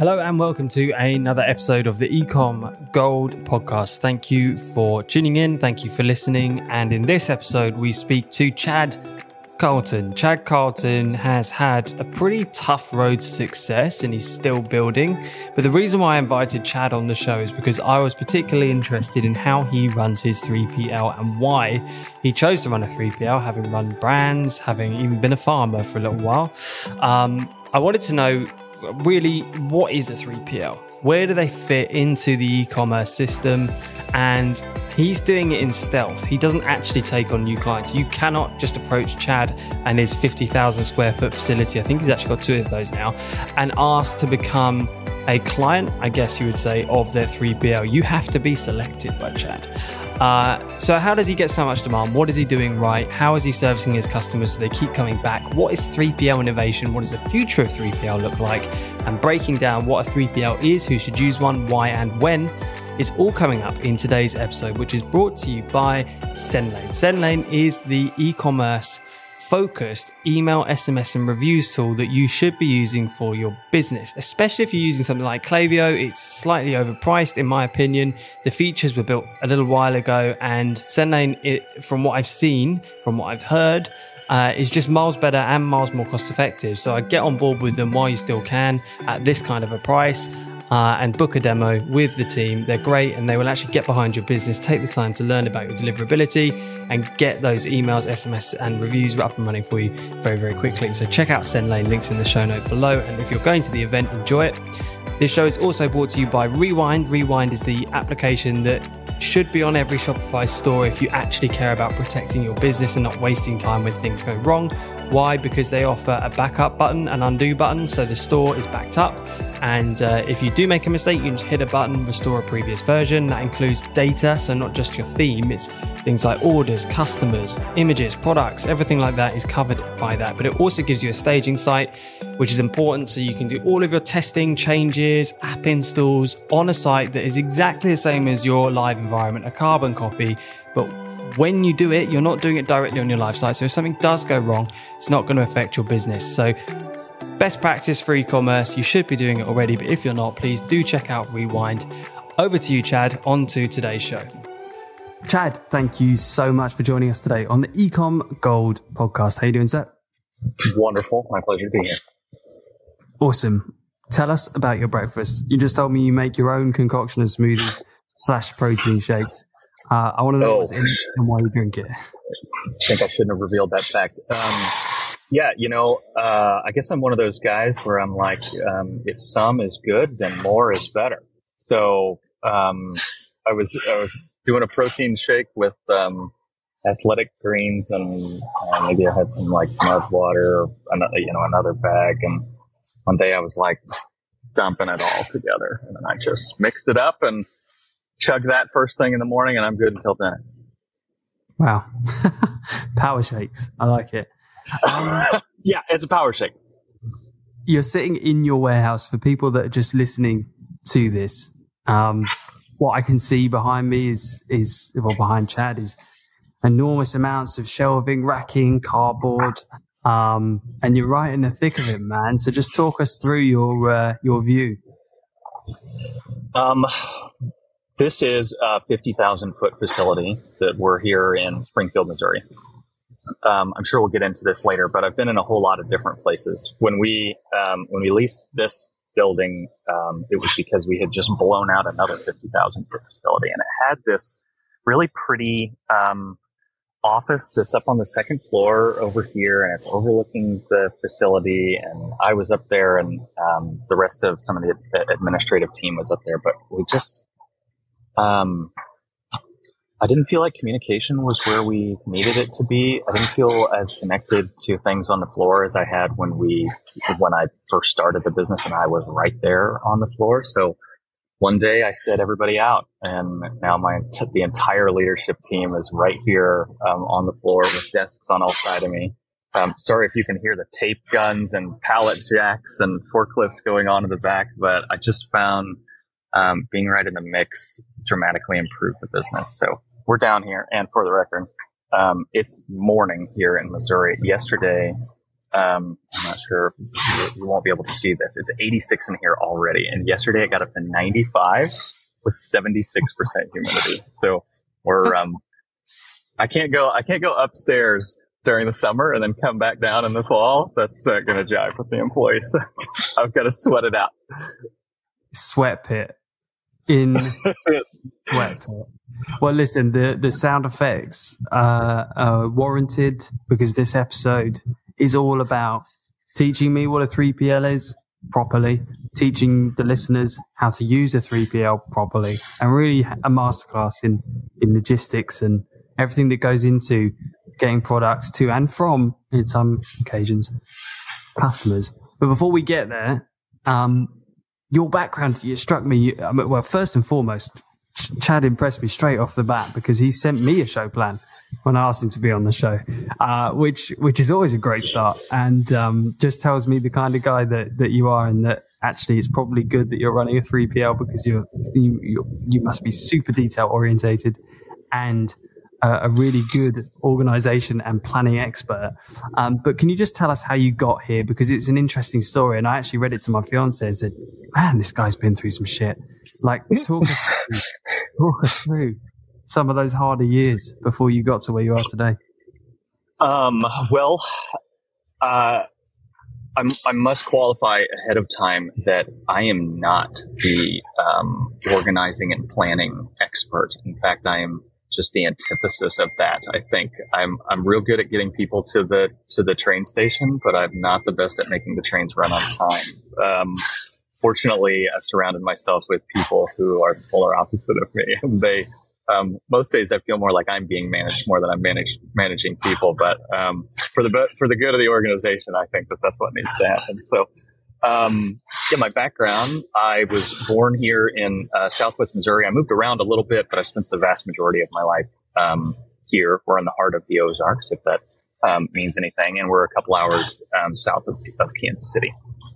Hello and welcome to another episode of the Ecom Gold podcast. Thank you for tuning in. Thank you for listening. And in this episode, we speak to Chad Carlton. Chad Carlton has had a pretty tough road to success and he's still building. But the reason why I invited Chad on the show is because I was particularly interested in how he runs his 3PL and why he chose to run a 3PL, having run brands, having even been a farmer for a little while. I wanted to know really, what is a 3PL? Where do they fit into the e-commerce system? And he's doing it in stealth. He doesn't actually take on new clients. You cannot just approach Chad and his 50,000 square foot facility, I think he's actually got 2 of those now, and ask to become a client, I guess you would say, of their 3PL. You have to be selected by Chad. So how does he get so much demand? What is he doing right? How is he servicing his customers so they keep coming back? What is 3PL innovation? What does the future of 3PL look like? And breaking down what a 3PL is, who should use one, why and when, is all coming up in today's episode, which is brought to you by SendLane. SendLane is the e-commerce focused email, SMS and reviews tool that you should be using for your business, especially if you're using something like Klaviyo. It's slightly overpriced in my opinion. The features were built a little while ago and SendLane, from what I've seen, from what I've heard, is just miles better and miles more cost effective. So I get on board with them while you still can at this kind of a price. And book a demo with the team. They're great and they will actually get behind your business, take the time to learn about your deliverability and get those emails, SMS and reviews up and running for you very, very quickly. So check out SendLane, links in the show note below. And if you're going to the event, enjoy it. This show is also brought to you by Rewind. Rewind is the application that should be on every Shopify store if you actually care about protecting your business and not wasting time when things go wrong. Why? Because they offer a backup button, an undo button, so the store is backed up. And if you do make a mistake, you can just hit a button, restore a previous version. That includes data, so not just your theme. It's things like orders, customers, images, products, everything like that is covered by that. But it also gives you a staging site, which is important so you can do all of your testing, changes, app installs on a site that is exactly the same as your live environment, a carbon copy. But when you do it, you're not doing it directly on your live site. So if something does go wrong, it's not going to affect your business. So best practice for e-commerce, you should be doing it already. But if you're not, please do check out Rewind. Over to you, Chad, on to today's show. Chad, thank you so much for joining us today on the Ecom Gold podcast. How you doing, sir? Wonderful. My pleasure to be here. Awesome. Tell us about your breakfast. You just told me you make your own concoction of smoothie / protein shakes. I want to know what's in it and why you drink it. I think I shouldn't have revealed that fact. I guess I'm one of those guys where I'm like, if some is good, then more is better. So I was doing a protein shake with athletic greens and maybe I had some like mud water, or another bag. And one day I was like dumping it all together, and then I just mixed it up and chug that first thing in the morning, and I'm good until then. Wow. Power shakes. I like it. Yeah, it's a power shake. You're sitting in your warehouse. For people that are just listening to this, what I can see behind me behind Chad is enormous amounts of shelving, racking, cardboard, and you're right in the thick of it, man. So just talk us through your view. This is a 50,000 foot facility that we're here in Springfield, Missouri. I'm sure we'll get into this later, but I've been in a whole lot of different places. When we leased this building, it was because we had just blown out another 50,000 foot facility, and it had this really pretty office that's up on the second floor over here, and it's overlooking the facility. And I was up there, and the rest of some of the administrative team was up there, but we just I didn't feel like communication was where we needed it to be. I didn't feel as connected to things on the floor as I had when I first started the business and I was right there on the floor. So one day I set everybody out, and now the entire leadership team is right here on the floor with desks on all sides of me. Sorry if you can hear the tape guns and pallet jacks and forklifts going on in the back, but I just found being right in the mix dramatically improved the business. So we're down here, and for the record, it's morning here in Missouri. Yesterday, I'm not sure you won't be able to see this. It's 86 in here already. And yesterday it got up to 95 with 76% humidity. So we're, I can't go upstairs during the summer and then come back down in the fall. That's not going to jive with the employees. I've got to sweat it out. Sweat pit. In sweat pit. Well, listen, the sound effects are warranted because this episode is all about teaching me what a 3PL is properly, teaching the listeners how to use a 3PL properly, and really a masterclass in logistics and everything that goes into getting products to and from, in some occasions, customers. But before we get there, your background, it struck me. Well, first and foremost, Chad impressed me straight off the bat because he sent me a show plan when I asked him to be on the show, which is always a great start, and just tells me the kind of guy that you are, and that actually it's probably good that you're running a 3PL because you must be super detail orientated and a really good organization and planning expert. But can you just tell us how you got here? Because it's an interesting story. And I actually read it to my fiance and said, man, this guy's been through some shit. Like, talk us through some of those harder years before you got to where you are today. I must qualify ahead of time that I am not the organizing and planning expert. In fact, I am just the antithesis of that. I think I'm real good at getting people to the train station, but I'm not the best at making the trains run on time. Fortunately, I've surrounded myself with people who are the polar opposite of me. And they, most days I feel more like I'm being managed more than I'm managing people. But for the good of the organization, I think that's what needs to happen. So, my background, I was born here in Southwest Missouri. I moved around a little bit, but I spent the vast majority of my life here. We're in the heart of the Ozarks, if that means anything, and we're a couple hours south of Kansas City.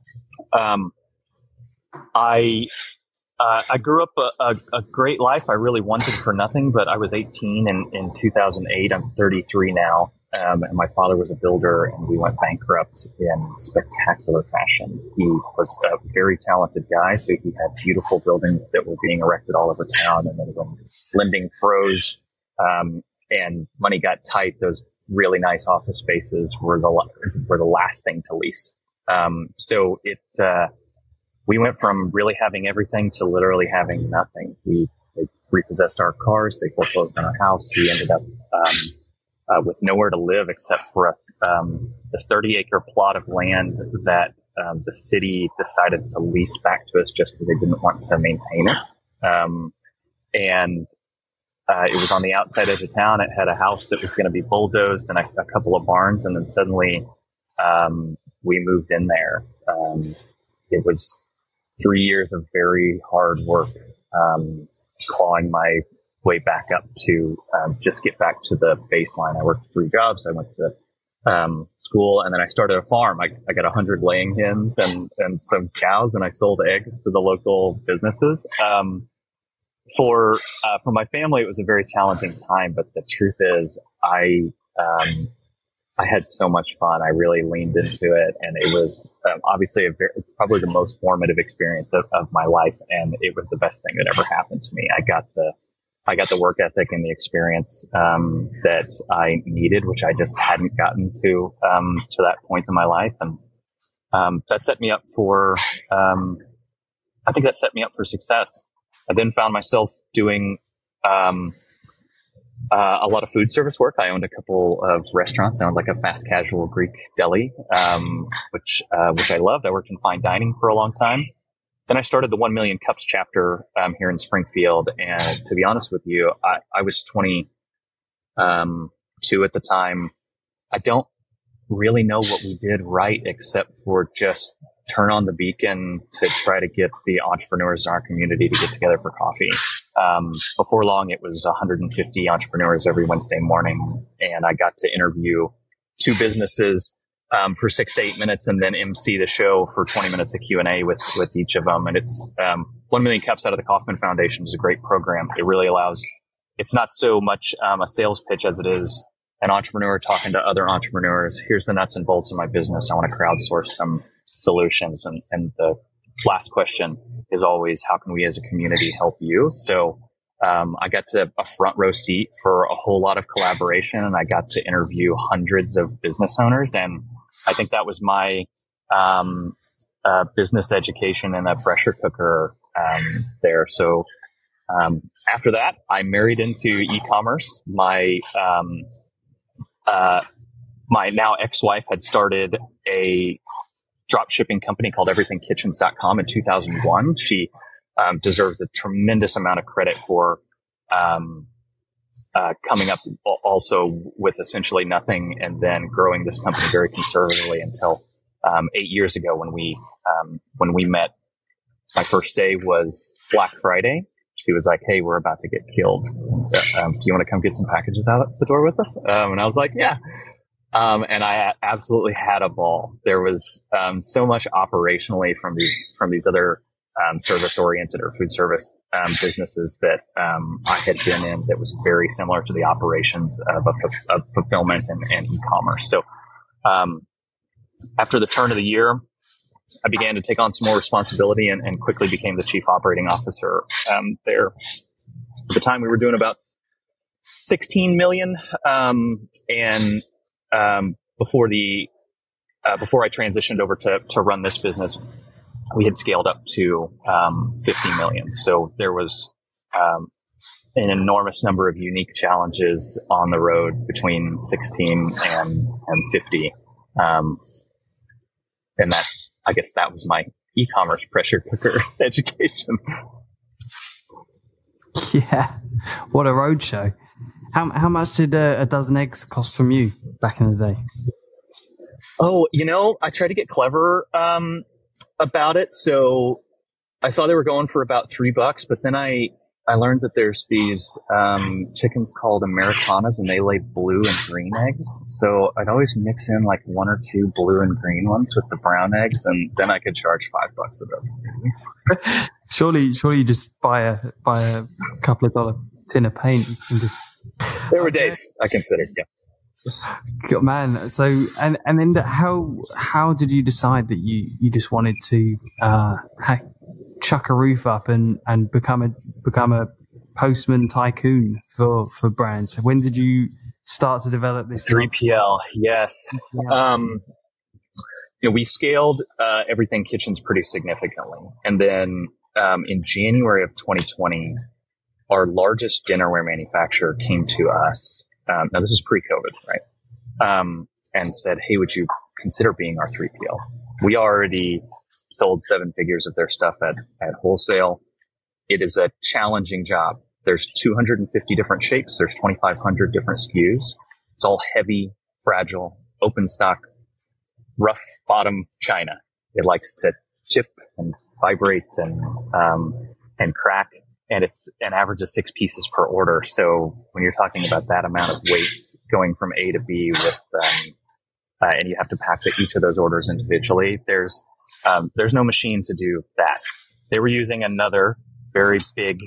I grew up a great life. I really wanted for nothing, but I was 18 in 2008. I'm 33 now. And my father was a builder, and we went bankrupt in spectacular fashion. He was a very talented guy, so he had beautiful buildings that were being erected all over town. And then when lending froze and money got tight, those really nice office spaces were the last thing to lease. So we went from really having everything to literally having nothing. They repossessed our cars. They foreclosed on our house. We ended up with nowhere to live except for this 30-acre plot of land that the city decided to lease back to us just because they didn't want to maintain it. And it was on the outside edge of town. It had a house that was going to be bulldozed and a couple of barns. And then suddenly we moved in there. It was 3 years of very hard work, clawing my way back up to just get back to the baseline. I worked 3 jobs. I went to school, and then I started a farm. I got 100 laying hens and some cows, and I sold eggs to the local businesses. For my family, it was a very challenging time, but the truth is I had so much fun. I really leaned into it, and it was obviously probably the most formative experience of my life, and it was the best thing that ever happened to me. I got the work ethic and the experience that I needed, which I just hadn't gotten to that point in my life, and that set me up for. I think that set me up for success. I then found myself doing a lot of food service work. I owned a couple of restaurants. I owned like a fast casual Greek deli, which I loved. I worked in fine dining for a long time. Then I started the 1 Million Cups chapter here in Springfield. And to be honest with you, I was 22 at the time. I don't really know what we did right, except for just turn on the beacon to try to get the entrepreneurs in our community to get together for coffee. Before long, it was 150 entrepreneurs every Wednesday morning, and I got to interview 2 businesses for 6 to 8 minutes, and then MC the show for 20 minutes of Q&A with each of them. And it's 1 Million Cups out of the Kauffman Foundation is a great program. It really allows. It's not so much a sales pitch as it is an entrepreneur talking to other entrepreneurs. Here's the nuts and bolts of my business. I want to crowdsource some solutions. And the last question is always, how can we as a community help you? So I got to a front row seat for a whole lot of collaboration, and I got to interview hundreds of business owners. And I think that was my business education and a pressure cooker there. So after that, I married into e-commerce. My now ex-wife had started a drop shipping company called everythingkitchens.com in 2001. She deserves a tremendous amount of credit for coming up also with essentially nothing and then growing this company very conservatively until 8 years ago when we met. My first day was Black Friday. She was like, "Hey, we're about to get killed. Do you want to come get some packages out the door with us?" And I was like, "Yeah." And I absolutely had a ball. There was so much operationally from these other service oriented or food service businesses that I had been in that was very similar to the operations of fulfillment and e-commerce. So after the turn of the year, I began to take on some more responsibility and quickly became the chief operating officer there. At the time, we were doing about 16 million. Before I transitioned over to run this business, we had scaled up to 50 million. So there was an enormous number of unique challenges on the road between 16 and 50. And that, I guess that was my e-commerce pressure cooker education. Yeah. What a roadshow. How much did a dozen eggs cost from you back in the day? Oh, I tried to get clever about it. So I saw they were going for about $3, but then I learned that there's these chickens called Americanas, and they lay blue and green eggs. So I'd always mix in like one or two blue and green ones with the brown eggs, and then I could charge $5 a dozen. Surely you just buy a couple of dollar tin of paint and just. There were days I considered, yeah. God, man. So and then how did you decide that you just wanted to chuck a roof up and become a postman tycoon for brands? So when did you start to develop this 3PL? Yes. We scaled Everything Kitchens pretty significantly, and then in January of 2020, our largest dinnerware manufacturer came to us. Now this is pre-COVID, right? And said, "Hey, would you consider being our 3PL?" We already sold 7 figures of their stuff at wholesale. It is a challenging job. There's 250 different shapes. There's 2,500 different SKUs. It's all heavy, fragile, open stock, rough bottom china. It likes to chip and vibrate and crack. And it's an average of 6 pieces per order. So when you're talking about that amount of weight going from A to B with, and you have to pack each of those orders individually, there's no machine to do that. They were using another very big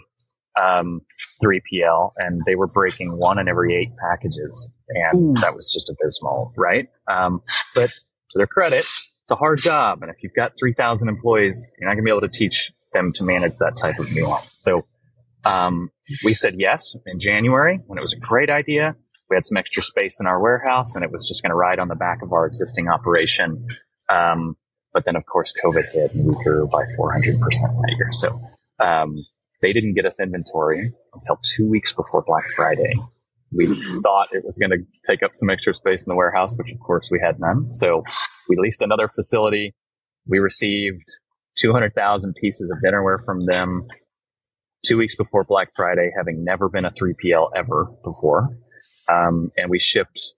3PL, and they were breaking 1 in every 8 packages, and that was just abysmal, right? But to their credit, it's a hard job, and if you've got 3,000 employees, you're not going to be able to teach them to manage that type of nuance. So we said yes in January when it was a great idea. We had some extra space in our warehouse, and it was just going to ride on the back of our existing operation. But then, of course, COVID hit, and we grew by 400% that year. So they didn't get us inventory until 2 weeks before Black Friday. We thought it was going to take up some extra space in the warehouse, which, of course, we had none. So we leased another facility. We received 200,000 pieces of dinnerware from them 2 weeks before Black Friday, having never been a 3PL ever before. And we shipped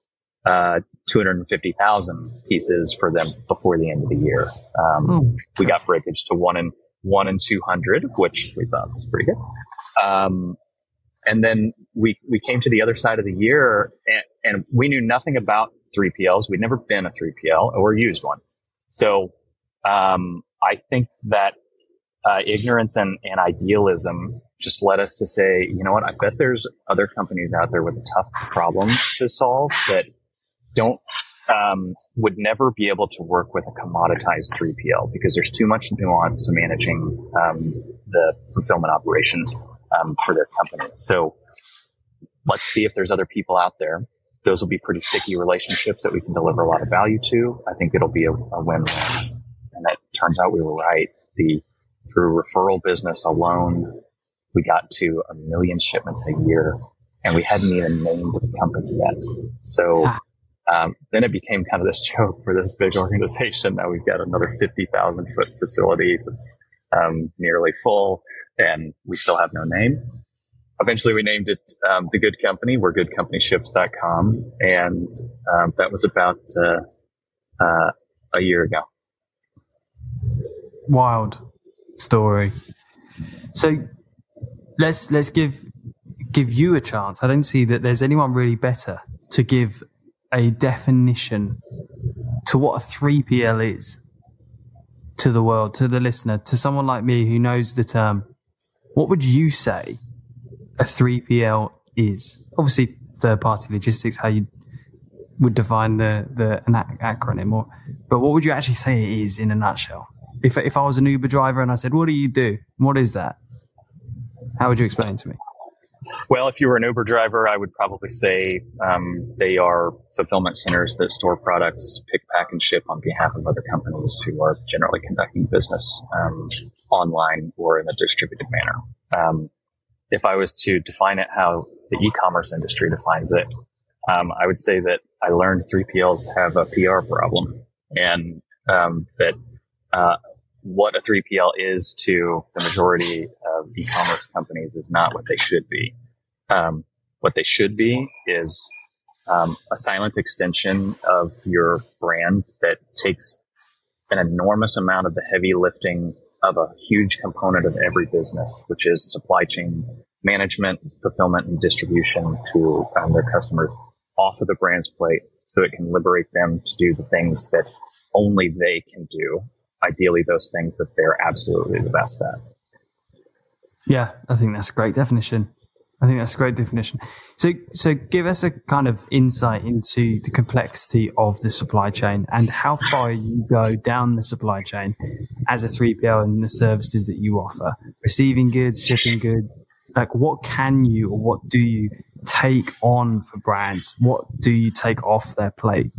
250,000 pieces for them before the end of the year. We got breakage to 1 in 200, which we thought was pretty good. And then we came to the other side of the year, and we knew nothing about 3PLs. We'd never been a 3PL or used one. So I think that ignorance and idealism just led us to say, you know what, I bet there's other companies out there with a tough problem to solve that don't, would never be able to work with a commoditized 3PL because there's too much nuance to managing the fulfillment operation for their company. So let's see if there's other people out there. Those will be pretty sticky relationships that we can deliver a lot of value to. I think it'll be a win-win. And that turns out we were right. Through referral business alone, we got to 1 million shipments a year, and we hadn't even named the company yet. So then it became kind of this joke for this big organization. Now we've got another 50,000 foot facility that's nearly full, and we still have no name. Eventually we named it The Good Company. We're goodcompanyships.com. And that was about a year ago. Wild story. So let's give you a chance. I don't see that there's anyone really better to give a definition to what a 3PL is to the world, to the listener, to someone like me who knows the term. What would you say a 3PL is? Obviously, third-party logistics, how you would define an acronym, but what would you actually say it is in a nutshell? If I was an Uber driver and I said, what do you do? What is that? How would you explain it to me? Well, if you were an Uber driver, I would probably say they are fulfillment centers that store products, pick, pack, and ship on behalf of other companies who are generally conducting business online or in a distributed manner. If I was to define it how the e-commerce industry defines it, I would say that I learned 3PLs have a PR problem, and that what a 3PL is to the majority of e-commerce companies is not what they should be. What they should be is a silent extension of your brand that takes an enormous amount of the heavy lifting of a huge component of every business, which is supply chain management, fulfillment, and distribution to their customers off of the brand's plate so it can liberate them to do the things that only they can do. Ideally, those things that they're absolutely the best at. Yeah, I think that's a great definition. So give us a kind of insight into the complexity of the supply chain and how far you go down the supply chain as a 3PL and the services that you offer. Receiving goods, shipping goods, like what can you or what do you take on for brands? What do you take off their plate?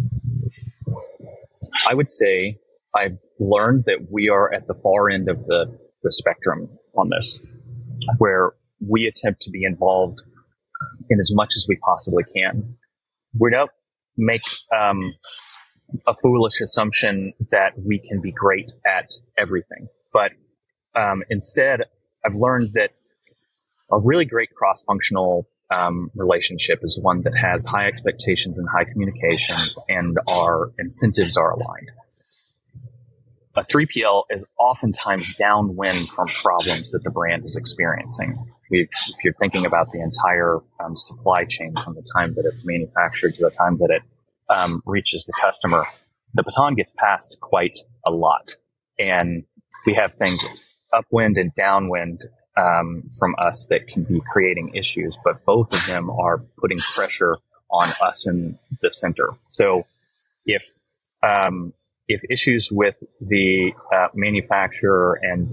I would say I've learned that we are at the far end of the spectrum on this, where we attempt to be involved in as much as we possibly can. We don't make a foolish assumption that we can be great at everything, but instead, I've learned that a really great cross-functional relationship is one that has high expectations and high communication, and our incentives are aligned. A 3PL is oftentimes downwind from problems that the brand is experiencing. If you're thinking about the entire supply chain from the time that it's manufactured to the time that it reaches the customer, the baton gets passed quite a lot. And we have things upwind and downwind from us that can be creating issues, but both of them are putting pressure on us in the center. So if issues with the manufacturer and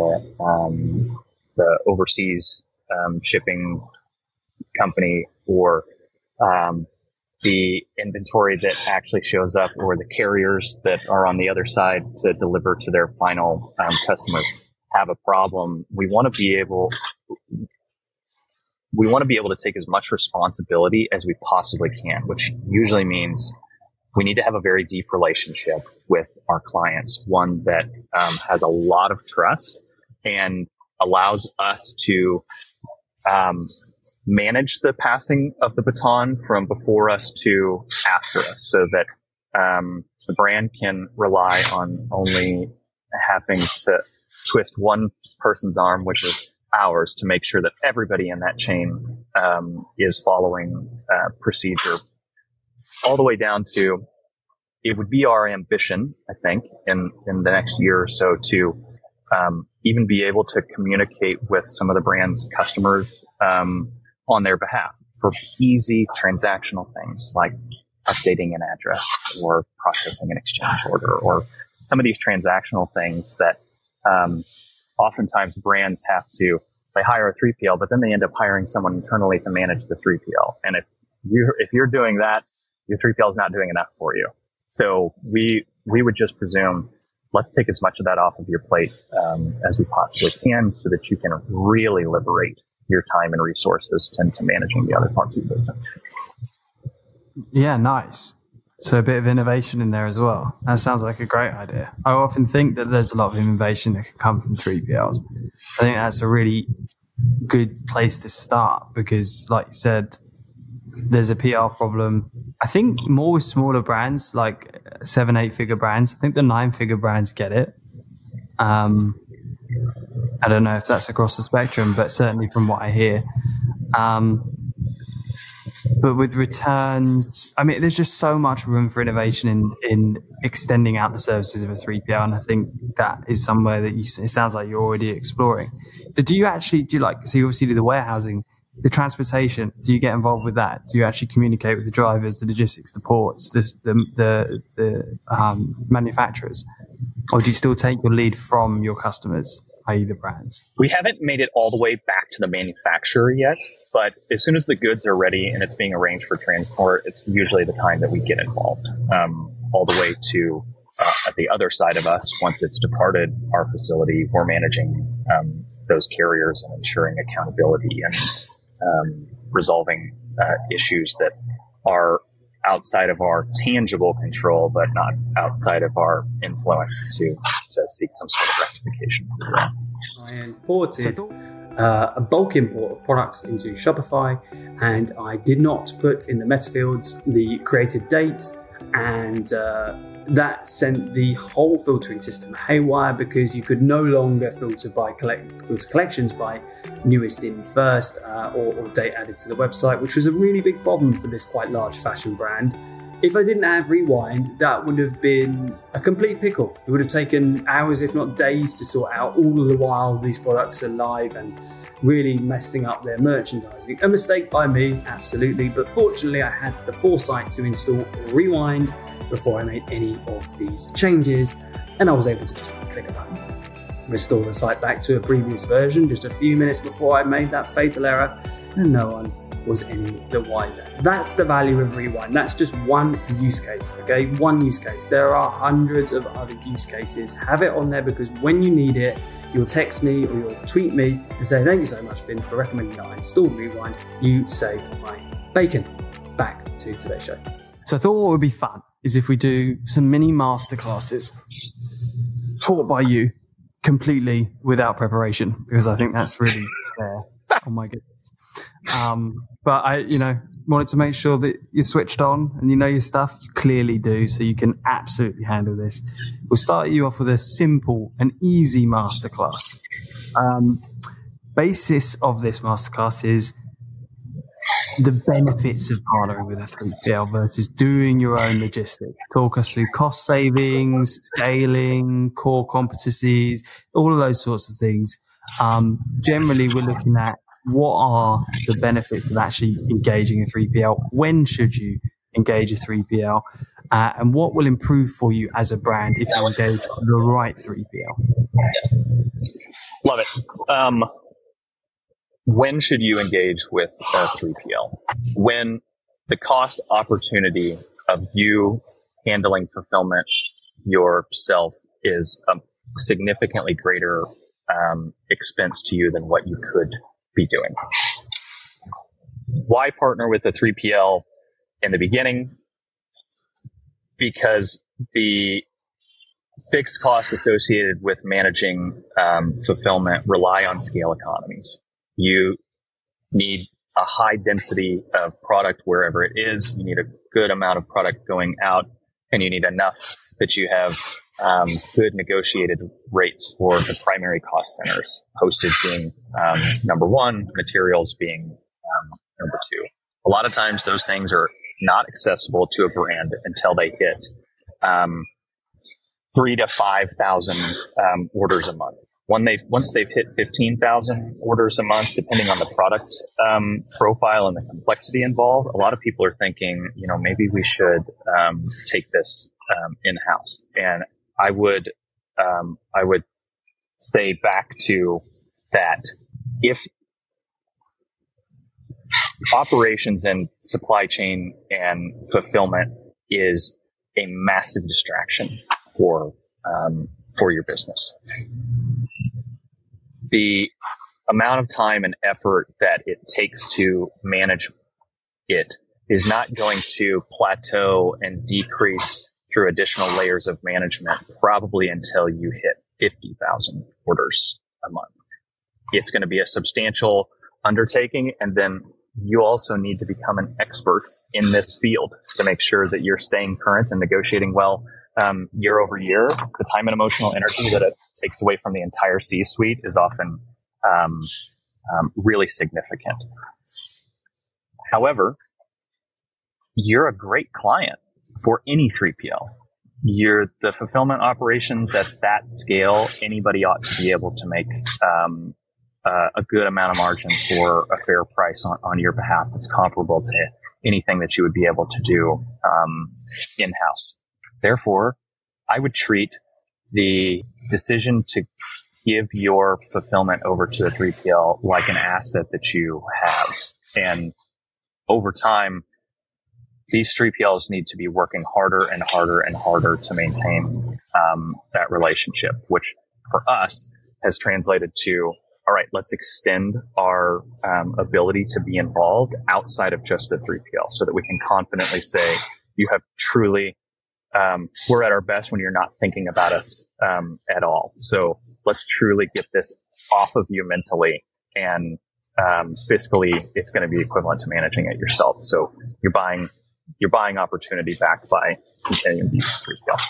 the overseas shipping company, or the inventory that actually shows up, or the carriers that are on the other side to deliver to their final customers have a problem, we want to be able to take as much responsibility as we possibly can, which usually means we need to have a very deep relationship with our clients, one that has a lot of trust and allows us to manage the passing of the baton from before us to after us, so that the brand can rely on only having to twist one person's arm, which is ours, to make sure that everybody in that chain is following procedure, all the way down to, it would be our ambition, I think, in the next year or so, to even be able to communicate with some of the brand's customers on their behalf for easy transactional things like updating an address or processing an exchange order, or some of these transactional things that oftentimes brands they hire a 3PL, but then they end up hiring someone internally to manage the 3PL. And if you're doing that, your 3PL is not doing enough for you. So we would just presume, let's take as much of that off of your plate as we possibly can, so that you can really liberate your time and resources to managing the other parts of the business. Yeah, nice. So a bit of innovation in there as well. That sounds like a great idea. I often think that there's a lot of innovation that can come from 3PLs. I think that's a really good place to start because, like you said, there's a PR problem. I think more with smaller brands, like 7-8 figure brands. I think the 9-figure brands get it. I don't know if that's across the spectrum, but certainly from what I hear. But with returns, I mean, there's just so much room for innovation in extending out the services of a 3PL. And I think that is somewhere that it sounds like you're already exploring. So so you obviously do the warehousing, the transportation, do you get involved with that? Do you actually communicate with the drivers, the logistics, the ports, the manufacturers? Or do you still take your lead from your customers, i.e. the brands? We haven't made it all the way back to the manufacturer yet, but as soon as the goods are ready and it's being arranged for transport, it's usually the time that we get involved, all the way to at the other side of us. Once it's departed our facility, we're managing those carriers and ensuring accountability and resolving issues that are outside of our tangible control, but not outside of our influence to seek some sort of rectification. I imported a bulk import of products into Shopify, and I did not put in the meta fields the created date, and that sent the whole filtering system haywire because you could no longer filter collections by newest in first or date added to the website, which was a really big problem for this quite large fashion brand. If I didn't have Rewind, that would have been a complete pickle. It would have taken hours, if not days, to sort out, all of the while these products are live and really messing up their merchandising. A mistake by me, absolutely, but fortunately I had the foresight to install Rewind before I made any of these changes, and I was able to just click a button, restore the site back to a previous version just a few minutes before I made that fatal error, and no one was any the wiser. That's the value of Rewind. That's just one use case, okay? One use case. There are hundreds of other use cases. Have it on there because when you need it, you'll text me or you'll tweet me and say, thank you so much, Finn, for recommending that I installed Rewind. You saved my bacon. Back to today's show. So I thought what would be fun is if we do some mini masterclasses taught by you completely without preparation, because I think that's really fair. Oh my goodness. But I, wanted to make sure that you're switched on and you know your stuff. You clearly do, so you can absolutely handle this. We'll start you off with a simple and easy masterclass. Basis of this masterclass is the benefits of partnering with a 3PL versus doing your own logistics. Talk us through cost savings, scaling, core competencies, all of those sorts of things. Generally, we're looking at what are the benefits of actually engaging a 3PL? When should you engage a 3PL? And what will improve for you as a brand if you engage the right 3PL? Love it. When should you engage with a 3PL? When the cost opportunity of you handling fulfillment yourself is a significantly greater expense to you than what you could be doing. Why partner with a 3PL in the beginning? Because the fixed costs associated with managing fulfillment rely on scale economies. You need a high density of product wherever it is. You need a good amount of product going out, and you need enough that you have good negotiated rates for the primary cost centers, postage being number one, materials being number two. A lot of times those things are not accessible to a brand until they hit 3,000 to 5,000 orders a month. once they've hit 15,000 orders a month, depending on the product profile and the complexity involved, a lot of people are thinking, maybe we should take this in-house. And I would say back to that, if operations and supply chain and fulfillment is a massive distraction for your business, the amount of time and effort that it takes to manage it is not going to plateau and decrease through additional layers of management, probably until you hit 50,000 orders a month. It's going to be a substantial undertaking. And then you also need to become an expert in this field to make sure that you're staying current and negotiating well. Year over year, the time and emotional energy that it takes away from the entire C-suite is often really significant. However, you're a great client for any 3PL. You're the fulfillment operations at that scale. Anybody ought to be able to make a good amount of margin for a fair price on your behalf that's comparable to anything that you would be able to do in-house. Therefore, I would treat the decision to give your fulfillment over to a 3PL like an asset that you have. And over time, these 3PLs need to be working harder and harder and harder to maintain that relationship, which for us has translated to, all right, let's extend our ability to be involved outside of just the 3PL so that we can confidently say you have truly we're at our best when you're not thinking about us at all. So let's truly get this off of you mentally, and fiscally, it's going to be equivalent to managing it yourself. So you're buying opportunity back by continuing to use 3PL.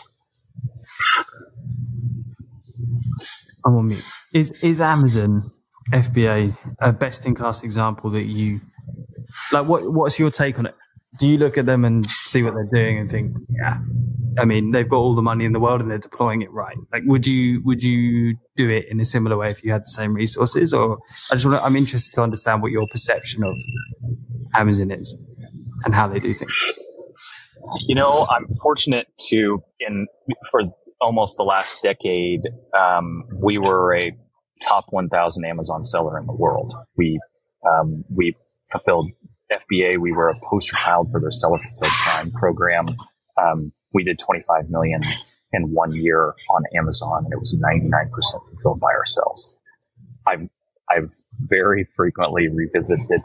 I'm on mute. Is Amazon FBA a best-in-class example that you like? What's your take on it? Do you look at them and see what they're doing and think, yeah, I mean, they've got all the money in the world and they're deploying it right? Like, would you do it in a similar way if you had the same resources? Or I'm interested to understand what your perception of Amazon is and how they do things. I'm fortunate for almost the last decade, we were a top 1,000 Amazon seller in the world. We fulfilled FBA. We were a poster child for their Seller Fulfilled Prime program. We did 25 million in 1 year on Amazon, and it was 99% fulfilled by ourselves. I've very frequently revisited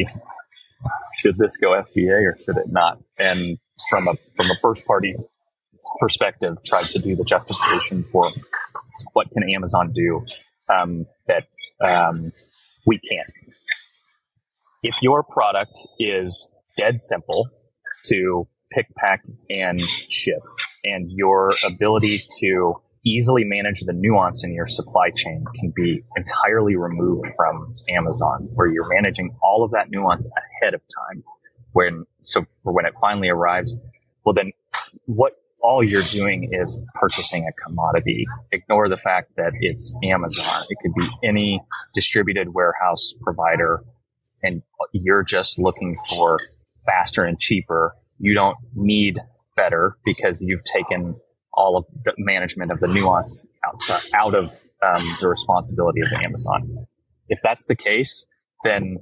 should this go FBA or should it not? And from a first party perspective, tried to do the justification for what can Amazon do that we can't. If your product is dead simple to pick, pack, and ship, and your ability to easily manage the nuance in your supply chain can be entirely removed from Amazon, where you're managing all of that nuance ahead of time, when it finally arrives, well, then all you're doing is purchasing a commodity. Ignore the fact that it's Amazon. It could be any distributed warehouse provider, and you're just looking for faster and cheaper. You don't need better because you've taken all of the management of the nuance out of the responsibility of Amazon. If that's the case, then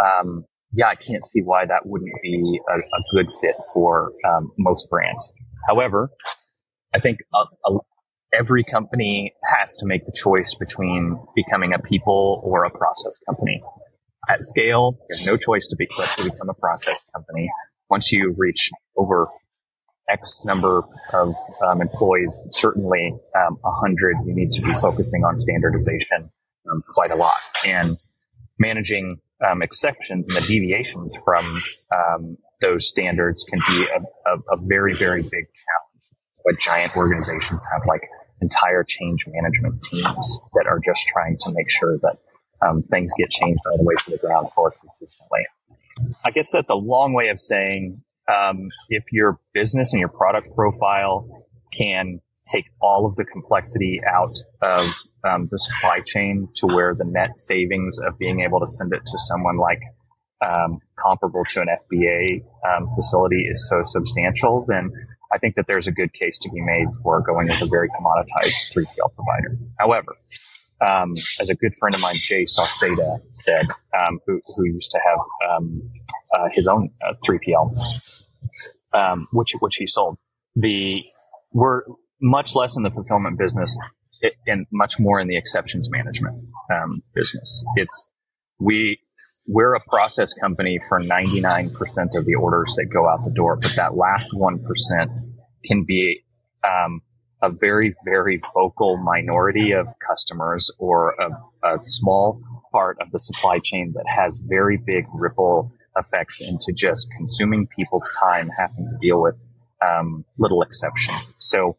I can't see why that wouldn't be a good fit for most brands. However, I think every company has to make the choice between becoming a people or a process company. At scale, you have no choice to become a process company. Once you reach over X number of employees, certainly 100, you need to be focusing on standardization quite a lot. And managing exceptions and the deviations from those standards can be a very, very big challenge. But giant organizations have like entire change management teams that are just trying to make sure that things get changed all the way to the ground floor consistently. I guess that's a long way of saying if your business and your product profile can take all of the complexity out of the supply chain to where the net savings of being able to send it to someone like comparable to an FBA facility is so substantial, then I think that there's a good case to be made for going with a very commoditized 3PL provider. However, as a good friend of mine, Jay Sauceda, said, who used to have his own 3PL, which he sold, we're much less in the fulfillment business and much more in the exceptions management business. We're a process company for 99% of the orders that go out the door, but that last 1% can be a very, very vocal minority of customers or a small part of the supply chain that has very big ripple effects into just consuming people's time, having to deal with little exceptions. So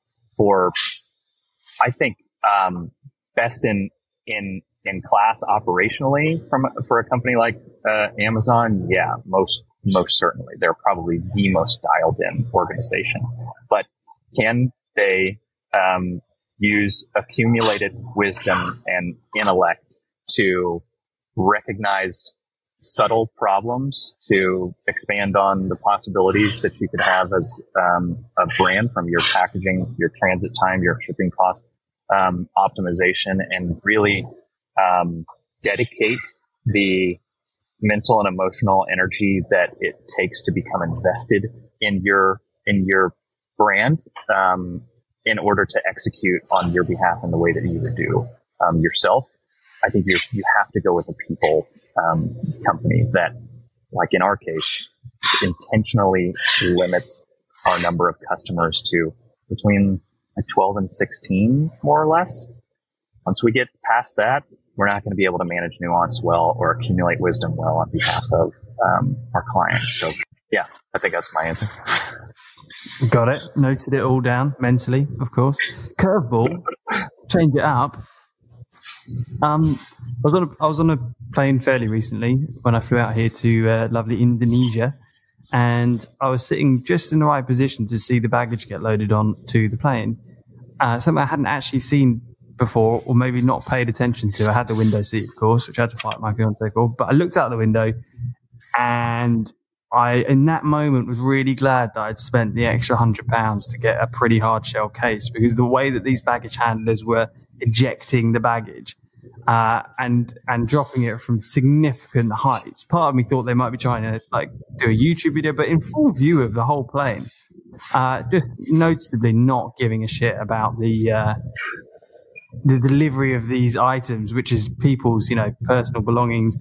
I think best in class operationally for a company like Amazon, yeah, most certainly. They're probably the most dialed in organization. But can they use accumulated wisdom and intellect to recognize subtle problems, to expand on the possibilities that you could have as a brand, from your packaging, your transit time, your shipping cost optimization, and really dedicate the mental and emotional energy that it takes to become invested in your brand in order to execute on your behalf in the way that you would do yourself. I think you have to go with a people company that, like in our case, intentionally limits our number of customers to between 12 and 16, more or less. Once we get past that, we're not going to be able to manage nuance well or accumulate wisdom well on behalf of our clients. So, yeah, I think that's my answer. Got it. Noted it all down mentally, of course. Curveball, change it up. I was on a plane fairly recently when I flew out here to lovely Indonesia, and I was sitting just in the right position to see the baggage get loaded onto the plane. Something I hadn't actually seen before, or maybe not paid attention to. I had the window seat, of course, which I had to fight my fiance for, but I looked out the window, and I, in that moment, was really glad that I'd spent the extra £100 to get a pretty hard shell case, because the way that these baggage handlers were ejecting the baggage and dropping it from significant heights, part of me thought they might be trying to do a YouTube video, but in full view of the whole plane, just noticeably not giving a shit about the delivery of these items, which is people's personal belongings.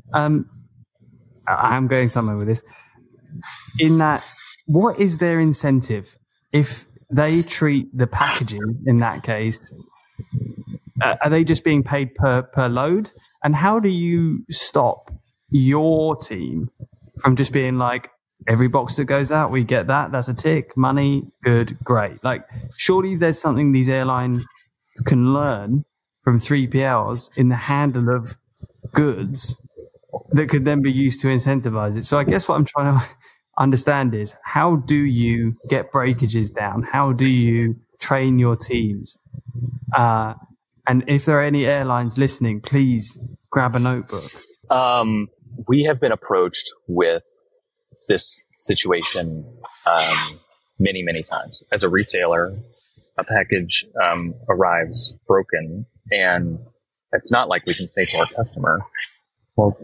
I'm going somewhere with this. In that, what is their incentive if they treat the packaging in that case? Are they just being paid per load? And how do you stop your team from just being like, every box that goes out, we get that, that's a tick, money, good, great. Surely there's something these airlines can learn from 3PLs in the handle of goods that could then be used to incentivize it. So I guess what I'm trying to understand is, how do you get breakages down? How do you train your teams? And if there are any airlines listening, please grab a notebook. We have been approached with this situation many, many times. As a retailer, a package arrives broken, and it's not like we can say to our customer, well,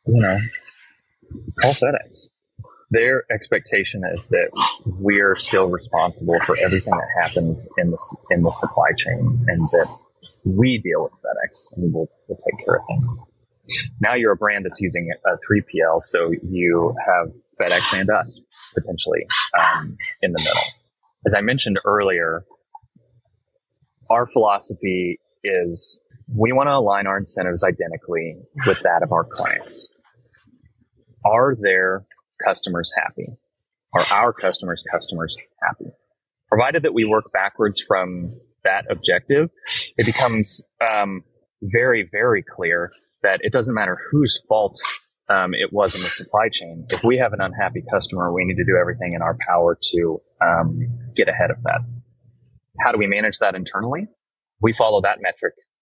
call FedEx. Their expectation is that we're still responsible for everything that happens in the supply chain, and that we deal with FedEx and we'll take care of things. Now you're a brand that's using a 3PL, so you have FedEx and us potentially in the middle. As I mentioned earlier, our philosophy is we want to align our incentives identically with that of our clients. Are their customers happy? Are our customers happy? Provided that we work backwards from that objective, it becomes very, very clear that it doesn't matter whose fault it was in the supply chain. If we have an unhappy customer, we need to do everything in our power to get ahead of that. How do we manage that internally? We follow that metric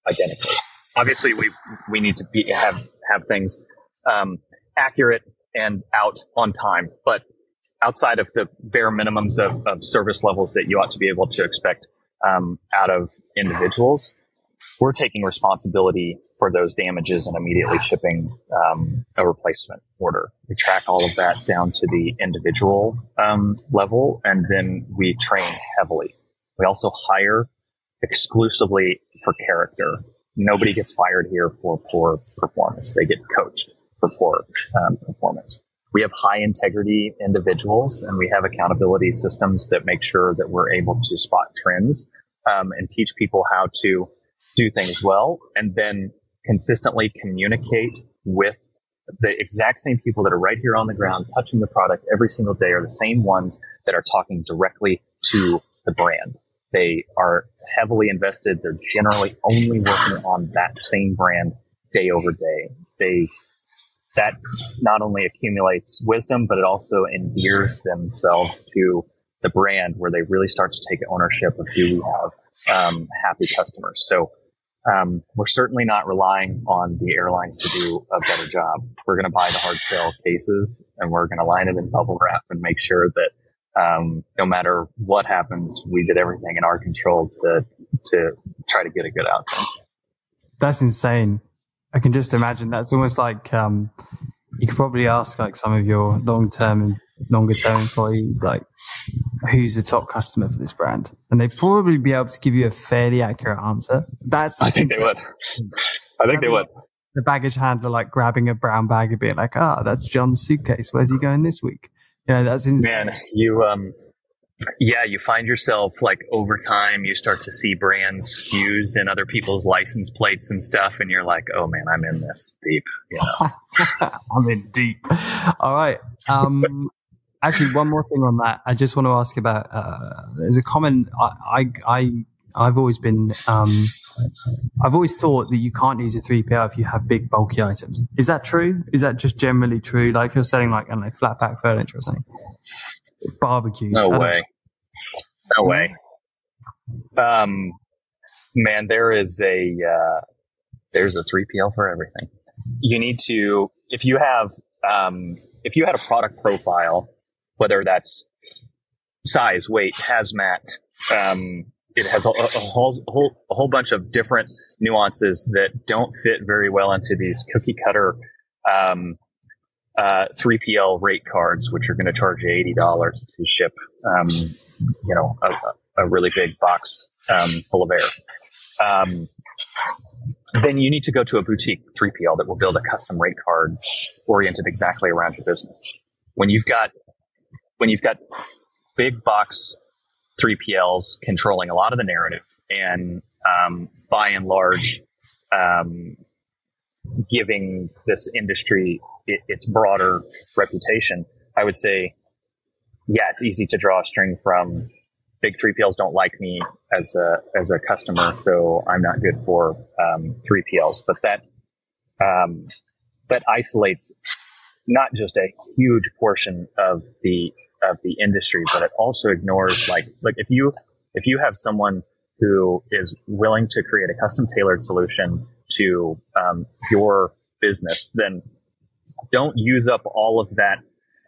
identically. Obviously, we need to have things accurate and out on time, but outside of the bare minimums of service levels that you ought to be able to expect out of individuals, we're taking responsibility for those damages and immediately shipping a replacement order. We track all of that down to the individual level, and then we train heavily. We also hire exclusively for character. Nobody gets fired here for poor performance. They get coached for poor performance. We have high integrity individuals, and we have accountability systems that make sure that we're able to spot trends and teach people how to do things well, and then consistently communicate with the exact same people that are right here on the ground touching the product every single day are the same ones that are talking directly to the brand. They are heavily invested. They're generally only working on that same brand day over day. That not only accumulates wisdom, but it also endears themselves to the brand, where they really start to take ownership of who we have happy customers. So we're certainly not relying on the airlines to do a better job. We're going to buy the hard shell cases, and we're going to line it in bubble wrap and make sure that no matter what happens, we did everything in our control to try to get a good outcome. That's insane. I can just imagine. That's almost like you could probably ask like some of your long-term and longer-term employees, like, who's the top customer for this brand? And they'd probably be able to give you a fairly accurate answer. I think they would. The baggage handler, like, grabbing a brown bag and being like, that's John's suitcase. Where's he going this week? That's insane. Man, you find yourself, like, over time, you start to see brands SKUs in other people's license plates and stuff, and you're like, oh man, I'm in this deep. I'm in deep. All right. Actually, one more thing on that. I just want to ask about, there's a common, I've always been, I've always thought that you can't use a 3PL if you have big bulky items. Is that true? Is that just generally true? Like, you're selling, like, I don't know, flat pack furniture or something? Barbecues. No way. Man, there's a 3PL for everything. You need to, if you had a product profile, whether that's size, weight, hazmat, it has a whole bunch of different nuances that don't fit very well into these cookie cutter 3PL rate cards, which are going to charge you $80 to ship, a really big box full of air. Then you need to go to a boutique 3PL that will build a custom rate card oriented exactly around your business. When you've got big box 3PLs controlling a lot of the narrative and by and large giving this industry its broader reputation, I would say, it's easy to draw a string from big 3PLs don't like me as a customer, so I'm not good for 3PLs. But that isolates not just a huge portion of the industry, but it also ignores like if you have someone who is willing to create a custom tailored solution to your business, then don't use up all of that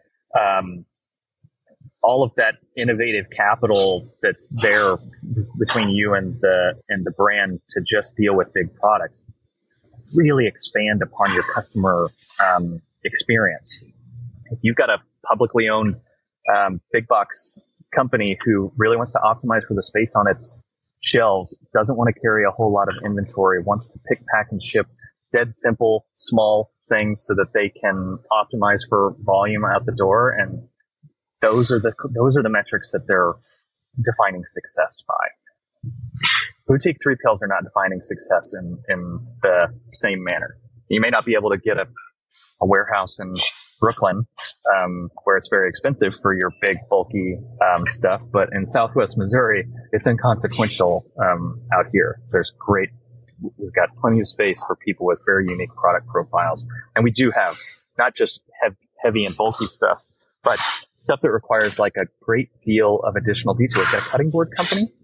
innovative capital that's there between you and the brand to just deal with big products. Really expand upon your customer experience. If you've got a publicly owned big box company who really wants to optimize for the space on its shelves, doesn't want to carry a whole lot of inventory, wants to pick, pack, and ship dead simple, small things so that they can optimize for volume out the door, and those are the metrics that they're defining success by. Boutique 3PLs are not defining success in the same manner. You may not be able to get a warehouse in Brooklyn, where it's very expensive for your big, bulky stuff, but in Southwest Missouri, it's inconsequential out here. We've got plenty of space for people with very unique product profiles, and we do have not just heavy and bulky stuff, but stuff that requires like a great deal of additional detail. We've got a cutting board company.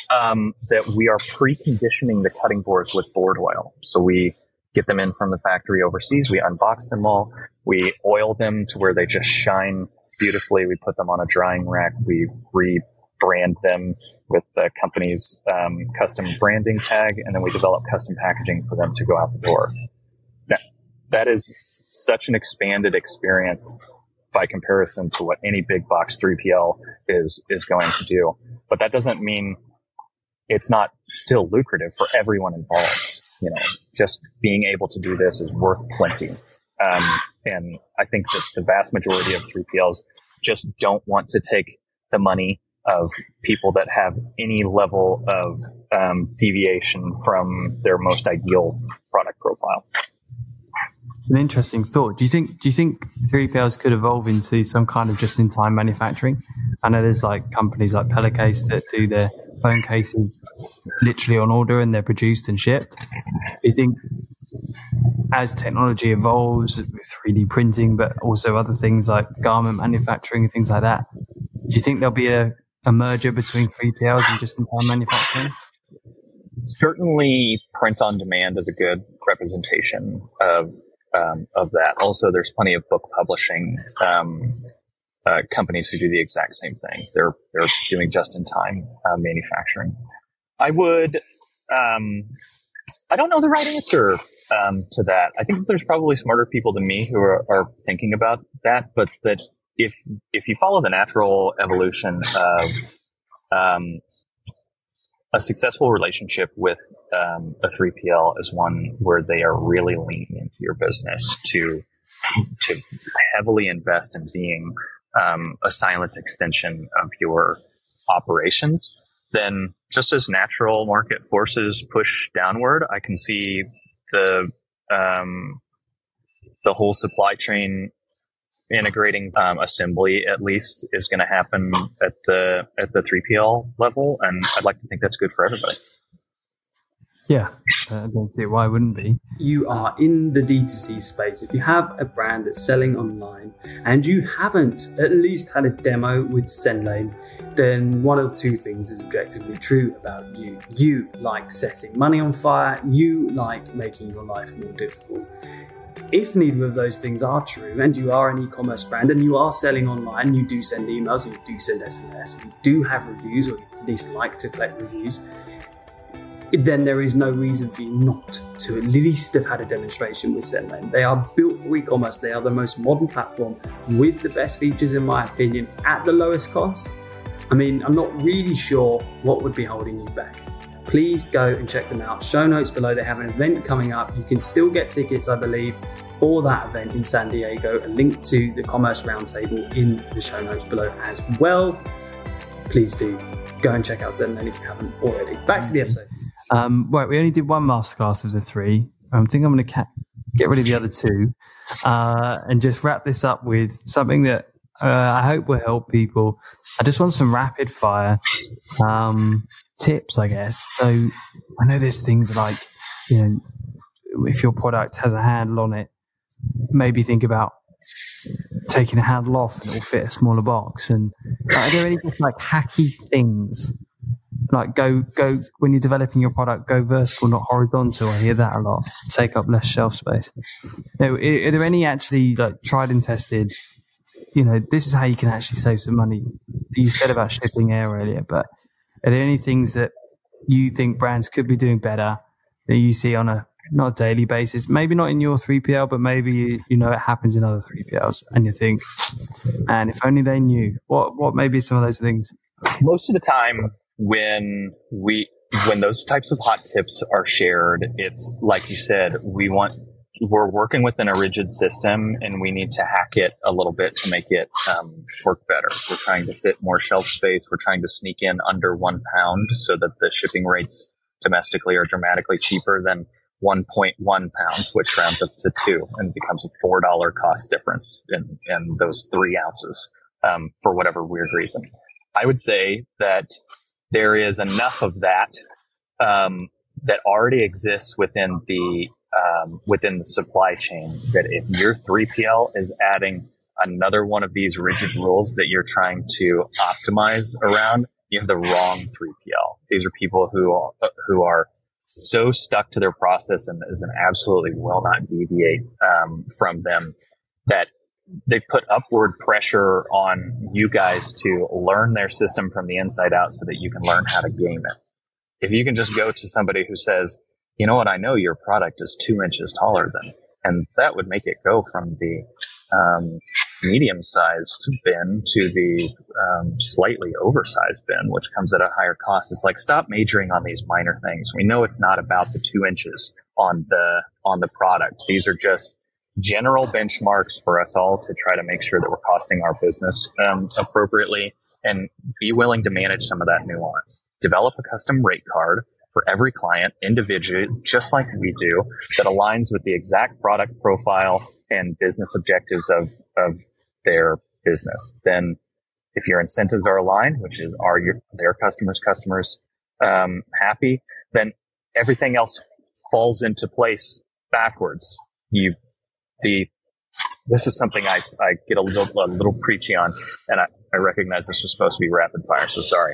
that we are preconditioning the cutting boards with board oil. So we get them in from the factory overseas. We unbox them all. We oil them to where they just shine beautifully. We put them on a drying rack. We rebrand them with the company's custom branding tag, and then we develop custom packaging for them to go out the door. Now, that is such an expanded experience by comparison to what any big box 3PL is going to do. But that doesn't mean it's not still lucrative for everyone involved. You know, just being able to do this is worth plenty. And I think that the vast majority of 3PLs just don't want to take the money of people that have any level of deviation from their most ideal product profile. An interesting thought. Do you think 3PLs could evolve into some kind of just-in-time manufacturing? I know there's like companies like Pillowcase that do their phone cases literally on order and they're produced and shipped. Do you think as technology evolves with 3D printing, but also other things like garment manufacturing and things like that, do you think there'll be a merger between 3PLs and just-in-time manufacturing? Certainly print on demand is a good representation of that. Also, there's plenty of book publishing companies who do the exact same thing. They're doing just-in-time manufacturing. I don't know the right answer to that. I think there's probably smarter people than me who are thinking about that, but that if you follow the natural evolution of a successful relationship with a 3PL is one where they are really leaning into your business to heavily invest in being a silent extension of your operations, then just as natural market forces push downward, I can see the whole supply chain integrating assembly at least is going to happen at the 3PL level, and I'd like to think that's good for everybody. Yeah, I don't see why it wouldn't be. You are in the D2C space. If you have a brand that's selling online and you haven't at least had a demo with SendLane, then one of two things is objectively true about you. You like setting money on fire. You like making your life more difficult. If neither of those things are true, and you are an e-commerce brand and you are selling online, you do send emails, you do send SMS, you do have reviews, or at least like to collect reviews, then there is no reason for you not to at least have had a demonstration with SendLane. They are built for e-commerce. They are the most modern platform with the best features, in my opinion, at the lowest cost. I mean, I'm not really sure what would be holding you back. Please go and check them out. Show notes below. They have an event coming up. You can still get tickets, I believe, for that event in San Diego. A link to the Commerce Roundtable in the show notes below as well. Please do go and check out SendLane if you haven't already. Back to the episode. Right, we only did one masterclass of the three. I think I'm going to get rid of the other two and just wrap this up with something that I hope will help people. I just want some rapid fire tips, I guess. So I know there's things like, you know, if your product has a handle on it, maybe think about taking the handle off and it will fit a smaller box. And are there any just like hacky things? Like go when you're developing your product, go vertical, not horizontal. I hear that a lot. Take up less shelf space. Are there any actually like tried and tested? You know, this is how you can actually save some money. You said about shipping air earlier, but are there any things that you think brands could be doing better that you see on a not daily basis? Maybe not in your 3PL, but maybe you know it happens in other 3PLs, and you think, man, if only they knew. What may be some of those things? Most of the time, when those types of hot tips are shared, it's like you said, we're working within a rigid system and we need to hack it a little bit to make it work better. We're trying to fit more shelf space. We're trying to sneak in under 1 pound so that the shipping rates domestically are dramatically cheaper than 1.1 pounds, which rounds up to 2 and becomes a $4 cost difference in those 3 ounces for whatever weird reason. I would say that there is enough of that that already exists within the supply chain that if your 3PL is adding another one of these rigid rules that you're trying to optimize around, you have the wrong 3PL. These are people who are so stuck to their process and absolutely will not deviate from them, that they've put upward pressure on you guys to learn their system from the inside out so that you can learn how to game it. If you can just go to somebody who says, you know what, I know your product is 2 inches taller than, and that would make it go from the medium-sized bin to the slightly oversized bin, which comes at a higher cost. It's like, stop majoring on these minor things. We know it's not about the 2 inches on the product. These are just general benchmarks for us all to try to make sure that we're costing our business appropriately, and be willing to manage some of that nuance. Develop a custom rate card for every client individually, just like we do, that aligns with the exact product profile and business objectives of their business. Then if your incentives are aligned, which is their customers happy, then everything else falls into place backwards. This is something I get a little preachy on, and I recognize this was supposed to be rapid fire, so sorry.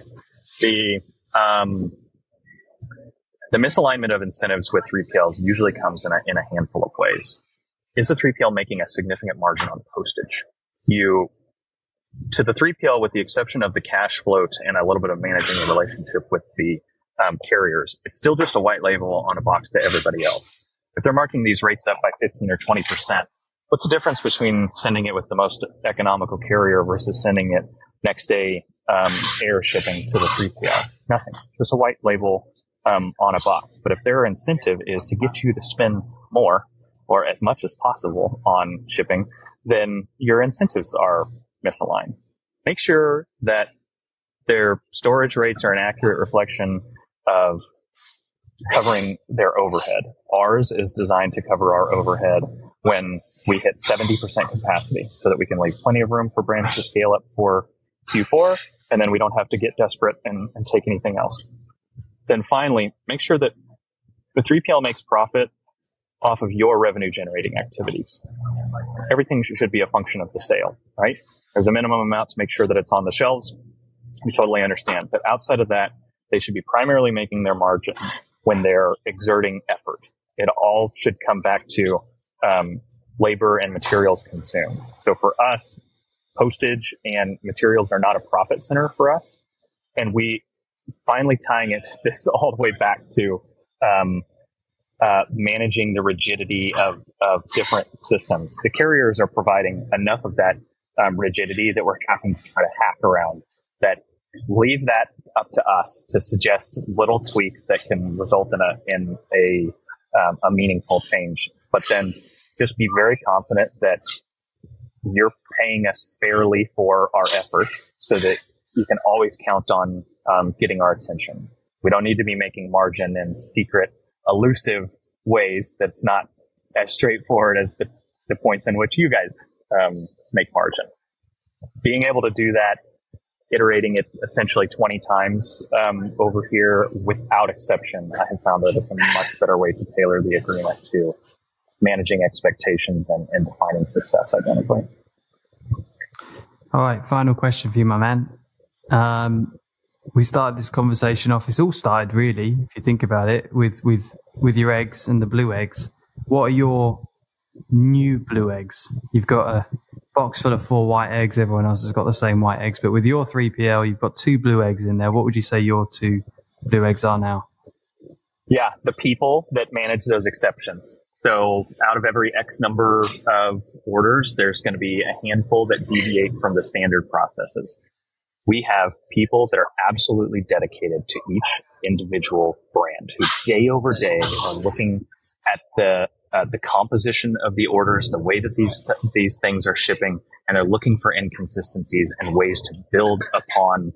The misalignment of incentives with 3PLs usually comes in a handful of ways. Is the 3PL making a significant margin on postage? To the 3PL, with the exception of the cash float and a little bit of managing the relationship with the carriers, it's still just a white label on a box to everybody else. If they're marking these rates up by 15 or 20%, what's the difference between sending it with the most economical carrier versus sending it next day air shipping to the 3PL? Nothing. Just a white label on a box. But if their incentive is to get you to spend more or as much as possible on shipping, then your incentives are misaligned. Make sure that their storage rates are an accurate reflection of covering their overhead. Ours is designed to cover our overhead when we hit 70% capacity, so that we can leave plenty of room for brands to scale up for Q4, and then we don't have to get desperate and take anything else. Then finally, make sure that the 3PL makes profit off of your revenue generating activities. Everything should be a function of the sale, right? There's a minimum amount to make sure that it's on the shelves. We totally understand. But outside of that, they should be primarily making their margin when they're exerting effort. It all should come back to labor and materials consumed. So for us, postage and materials are not a profit center for us. And we finally tying this all the way back to managing the rigidity of different systems. The carriers are providing enough of that rigidity that we're having to try to hack around. That leave that up to us to suggest little tweaks that can result in a meaningful change. But then just be very confident that you're paying us fairly for our effort, so that you can always count on getting our attention. We don't need to be making margin in secret, elusive ways that's not as straightforward as the points in which you guys make margin. Being able to do that, iterating it essentially 20 times over here without exception, I have found that it's a much better way to tailor the agreement to managing expectations and defining success identically. All right, final question for you, my man. We started this conversation off. It's all started, really, if you think about it, with your eggs and the blue eggs. What are your new blue eggs? You've got a box full of 4 white eggs. Everyone else has got the same white eggs. But with your 3PL, you've got 2 blue eggs in there. What would you say your 2 blue eggs are now? Yeah, the people that manage those exceptions. So out of every X number of orders, there's going to be a handful that deviate from the standard processes. We have people that are absolutely dedicated to each individual brand, who day over day are looking at the composition of the orders, the way that these things are shipping, and they're looking for inconsistencies and ways to build upon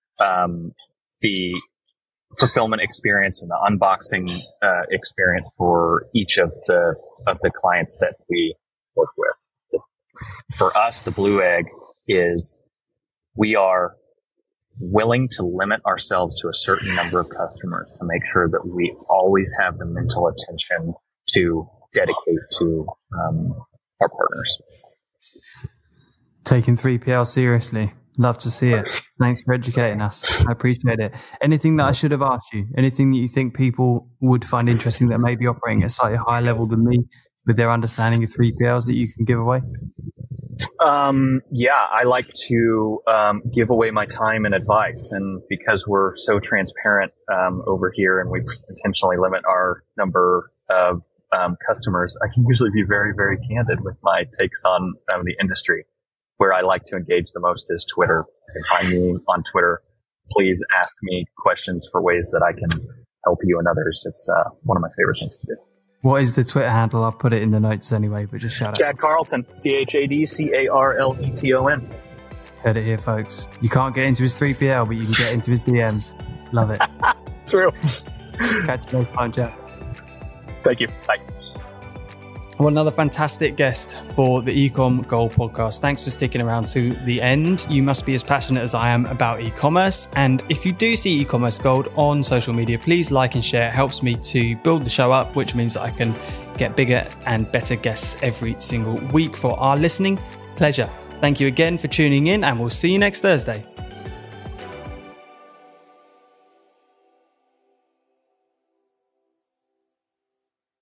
the fulfillment experience and the unboxing experience for each of the clients that we work with. For us, the blue egg is we are willing to limit ourselves to a certain number of customers to make sure that we always have the mental attention to dedicate to our partners. Taking 3PL seriously. Love to see it. Thanks for educating us. I appreciate it. Anything that I should have asked you? Anything that you think people would find interesting that may be operating at a slightly higher level than me with their understanding of 3PLs that you can give away? Yeah, I like to give away my time and advice. And because we're so transparent over here and we intentionally limit our number of customers, I can usually be very, very candid with my takes on the industry. Where I like to engage the most is Twitter. You can find me on Twitter. Please ask me questions for ways that I can help you and others. It's one of my favorite things to do. What is the Twitter handle? I'll put it in the notes anyway, but just shout out. Chad Carleton, ChadCarleton. Heard it here, folks. You can't get into his 3PL, but you can get into his DMs. Love it. True. Catch you next time, Chad. Thank you. Bye. Well, another fantastic guest for the Ecom Gold podcast. Thanks for sticking around to the end. You must be as passionate as I am about e-commerce. And if you do see e-commerce gold on social media, please like and share. It helps me to build the show up, which means that I can get bigger and better guests every single week for our listening pleasure. Thank you again for tuning in, and we'll see you next Thursday.